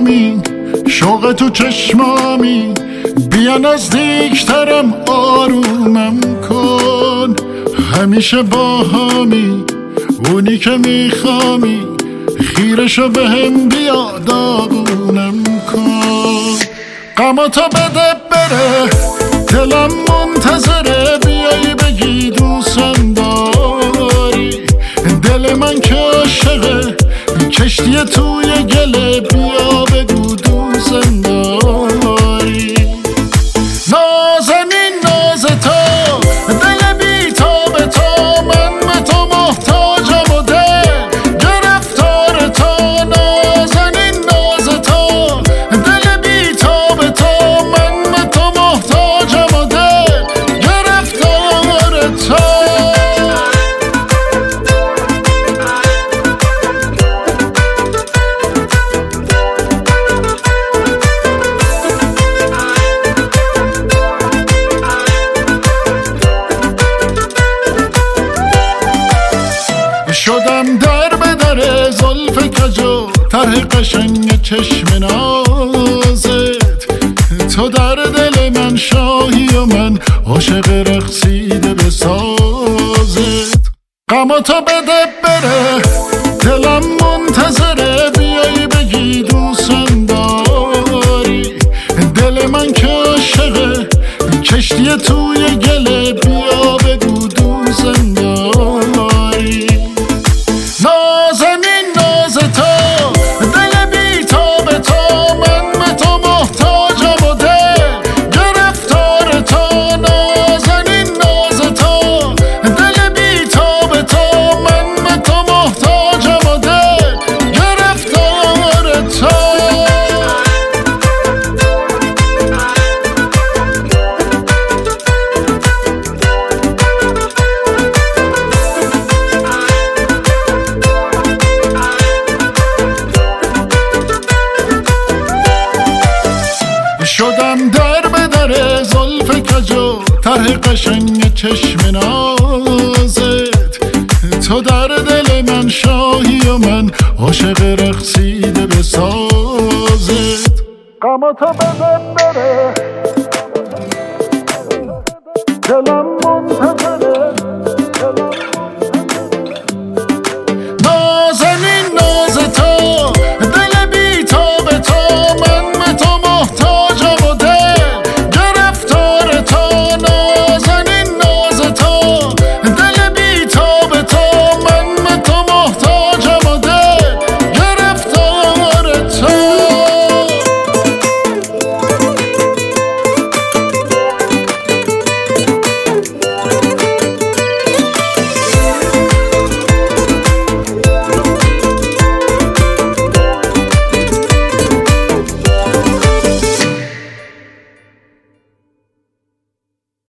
جامی، شوق تو چشمامی، بیا نزدیکترم آرومم کن. همیشه با همی اونی که میخوامی، خیرشو به هم بیا داغونم کن. غماتو بده بره دلم منتظره، بیایی بگی دوستم داری. دل من که عاشقه کشتی توی گله، بیا بگو دوستم داری. نازنین ناز تو دل بی تاب تو، من به تو محتاجم و دل گرفتار تو. نازنین ناز تو دل بی تاب تو، من به تو محتاجم و دل گرفتار تو. شدم در به در زلف کجو، طرح قشنگ چشم نازت. تو در دل من شاهی و من عاشق رقصیده به سازت. غماتو بده بره دلم منتظره، بیایی بگی دوستم داری. دل من که عاشقه کشتی توی گله، بیا بگو دوستم داری. نازنین ناز تو دل بی تاب تو، من به تو محتاجم و دل گرفتار تو. نازنین ناز تو دل بی تاب تو، من به تو محتاجم و دل گرفتار تو. شدم در به در زلف کجو، طرح قشنگ چشم نازت. تو در دل من شاهی و من عاشق رقصیده به سازت. غماتو بده بره دلم